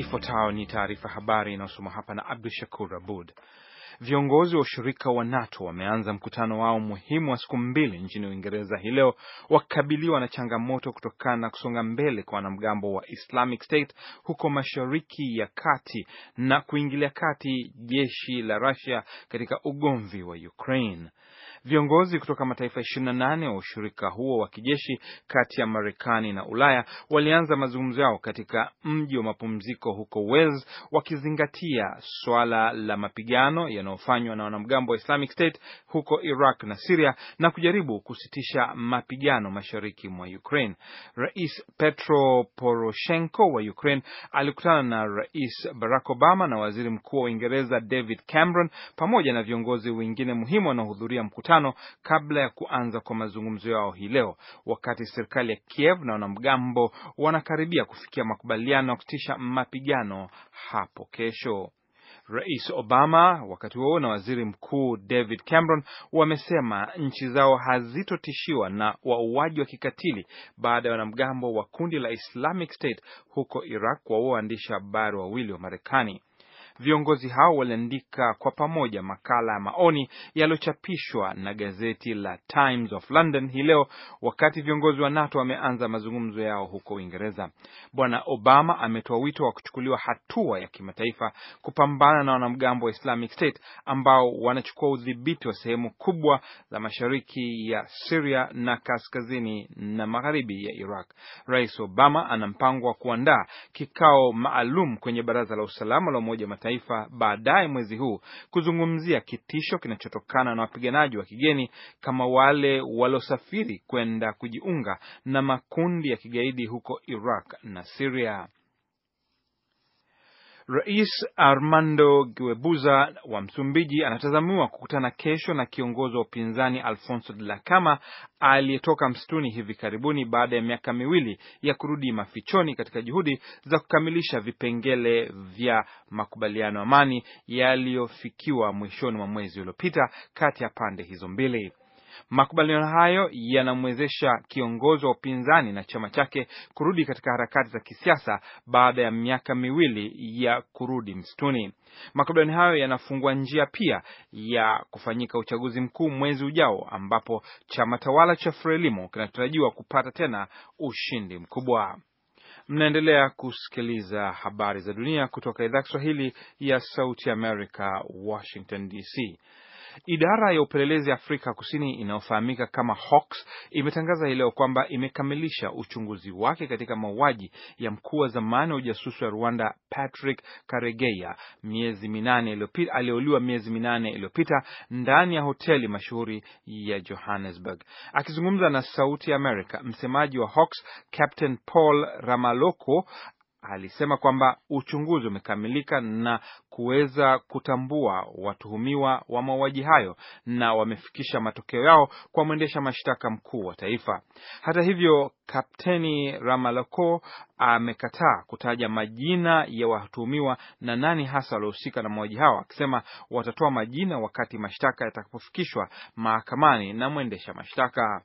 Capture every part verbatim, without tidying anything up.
Ifuatayo ni taarifa habari inayosoma hapa na Abdul Shakur Abud. Viongozi wa ushirika wa NATO wameanza mkutano wao muhimu wa siku mbili nchini Uingereza hii leo, wakabiliwa na changamoto kutokana na kusonga mbele kwa wanamgambo wa Islamic State huko Mashariki ya Kati na kuingilia kati jeshi la Russia katika ugomvi wa Ukraine. Viongozi kutoka mataifa ishirini na nane wa ushirika huo wa kijeshi kati ya Marekani na Ulaya walianza mazungumzo yao katika mji wa mapumziko huko Wales, wakizingatia swala la mapigano yanayofanywa na wanamgambo wa Islamic State huko Iraq na Syria na kujaribu kusitisha mapigano mashariki mwa Ukraine. Rais Petro Poroshenko wa Ukraine alikutana na Rais Barack Obama na Waziri Mkuu wa Uingereza David Cameron pamoja na viongozi wengine muhimu wanaohudhuria mkutano kabla ya kuanza kwa mazungumzo yao hii leo, wakati serikali ya Kiev na wanamgambo wanakaribia kufikia makubaliano ya kusitisha mapigano hapo kesho. Rais Obama wakati huo na Waziri Mkuu David Cameron wamesema nchi zao hazitotishiwa na wauaji wa kikatili baada ya wanamgambo wa kundi la Islamic State huko Iraq kuwaua waandishi habari wawili wa Marekani. Viongozi hao waliandika kwa pamoja makala ya maoni yaliyochapishwa na gazeti la Times of London hii leo, wakati viongozi wa NATO wameanza mazungumzo yao huko Uingereza. Bwana Obama ametoa wito wa kuchukuliwa hatua ya kimataifa kupambana na wanamgambo wa Islamic State ambao wanachukua udhibiti wa sehemu kubwa za mashariki ya Syria na kaskazini na magharibi ya Iraq. Rais Obama ana mpango wa kuandaa kikao maalum kwenye Baraza la Usalama la Umoja wa Mataifa baadaye mwezi huu kuzungumzia kitisho kinachotokana na wapiganaji wa kigeni kama wale walosafiri kwenda kujiunga na makundi ya kigaidi huko Iraq na Syria. Rais Armando Guebuza wa Msumbiji anatazamiwa kukutana kesho na kiongozi wa upinzani Alfonso Dhlakama aliyetoka msituni hivi karibuni baada ya miaka miwili ya kurudi mafichoni katika juhudi za kukamilisha vipengele vya makubaliano ya amani yaliyofikiwa mwishoni mwa mwezi uliopita kati ya pande hizo mbili. Makubaliano hayo yanamwezesha kiongozi wa upinzani na chama chake kurudi katika harakati za kisiasa baada ya miaka miwili ya kurudi msituni. Makubaliano hayo yanafungua njia pia ya kufanyika uchaguzi mkuu mwezi ujao ambapo chama tawala cha Frelimo kinatarajiwa kupata tena ushindi mkubwa. Mnaendelea kusikiliza habari za dunia kutoka idhaa ya Kiswahili ya Sauti America, Washington D C. Idara ya upelelezi Afrika Kusini inayofahamika kama Hawks imetangaza hii leo kwamba imekamilisha uchunguzi wake katika mauaji ya mkuu wa zamani wa ujasusi wa Rwanda Patrick Karegeya miezi minane iliyopita, aliyeuliwa miezi minane iliyopita ndani ya hoteli mashuhuri ya Johannesburg. Akizungumza na Sauti ya America, msemaji wa Hawks Captain Paul Ramaloko alisema kwamba uchunguzi umekamilika na kuweza kutambua watuhumiwa wa mauaji hayo na wamefikisha matokeo yao kwa mwendesha mashtaka mkuu wa taifa. Hata hivyo, Kapteni Ramaloko amekataa kutaja majina ya watuhumiwa na nani hasa waliohusika na mauaji hao, akisema watatoa majina wakati mashtaka yatakapofikishwa mahakamani na mwendesha mashtaka.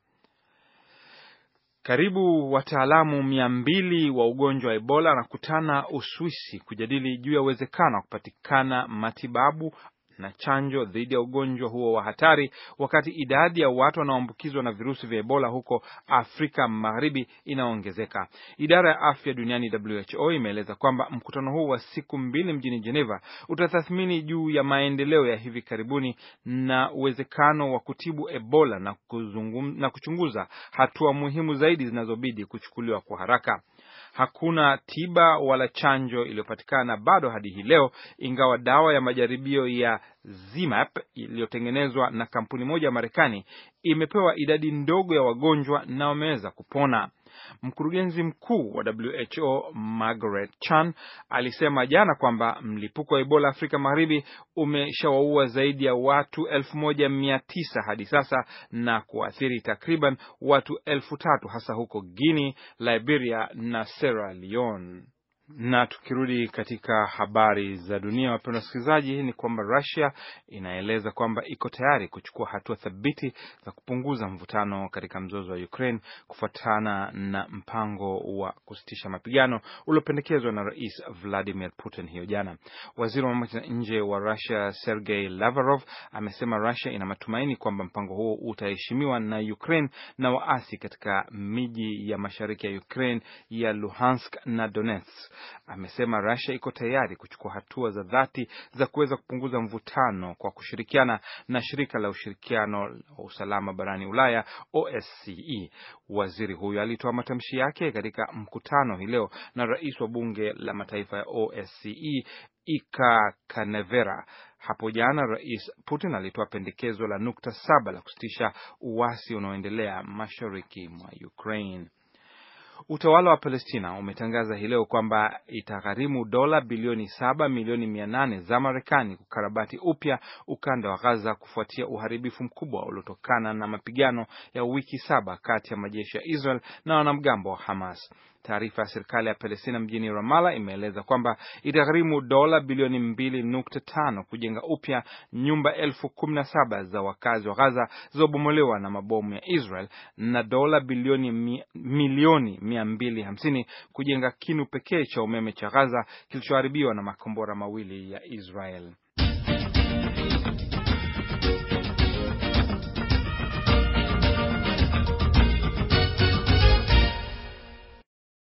Karibu wataalamu mia mbili wa ugonjwa wa Ebola wanakutana Uswisi kujadili juu ya uwezekano wa kupatikana matibabu na chanjo dhidi ya ugonjwa huo wa hatari, wakati idadi ya watu wanaoambukizwa na virusi vya Ebola huko Afrika Magharibi inaongezeka. Idara ya Afya Duniani W H O imeeleza kwamba mkutano huu wa siku mbili mjini Geneva utatathmini juu ya maendeleo ya hivi karibuni na uwezekano wa kutibu Ebola na kuzungum, na kuchunguza hatua muhimu zaidi zinazobidi kuchukuliwa kwa haraka. Hakuna tiba wala chanjo iliyopatikana bado hadi hii leo, ingawa dawa ya majaribio ya Zimap iliyotengenezwa na kampuni moja ya Marekani imepewa idadi ndogo ya wagonjwa na wameweza kupona. Mkurugenzi mkuu wa W H O Margaret Chan alisema jana kwamba mlipuko wa Ebola Afrika Magharibi umeshawaua zaidi ya watu elfu moja mia tisa hadi sasa na kuathiri takriban watu elfu tatu hasa huko Guinea, Liberia na Sierra Leone. Na tukirudi katika habari za dunia, wapendwa wasikilizaji, ni kwamba Russia inaeleza kwamba iko tayari kuchukua hatua thabiti za kupunguza mvutano katika mzozo wa Ukraine kufuatana na mpango wa kusitisha mapigano uliopendekezwa na Rais Vladimir Putin hiyo jana. Waziri wa mambo ya nje wa Russia Sergei Lavrov amesema Russia ina matumaini kwamba mpango huo utaheshimiwa na Ukraine na waasi katika miji ya mashariki ya Ukraine ya Luhansk na Donetsk. Amesema Russia iko tayari kuchukua hatua za dhati za kuweza kupunguza mvutano kwa kushirikiana na shirika la ushirikiano wa usalama barani Ulaya O S C E. Waziri huyo alitoa matamshi yake katika mkutano hii leo na rais wa bunge la mataifa ya O S C E Ika Kanevera. Hapo jana Rais Putin alitoa pendekezo la nukta saba la kusitisha uasi unaoendelea mashariki mwa Ukraine. Utawala wa Palestina umetangaza hii leo kwamba itagharimu dola bilioni saba milioni mia nane za Marekani kukarabati upya ukanda wa Gaza kufuatia uharibifu mkubwa uliotokana na mapigano ya wiki saba kati ya majeshi ya Israel na wanamgambo wa Hamas. Taarifa ya serikali ya Palestina mjini Ramallah imeeleza kwamba itagharimu dola bilioni mbili nukta tano kujenga upya nyumba elfu kumi na saba za wakazi wa Gaza zilizobomolewa na mabomu ya Israel na dola bilioni mi, milioni mia mbili hamsini kujenga kinu pekee cha umeme cha Gaza kilichoharibiwa na makombora mawili ya Israel.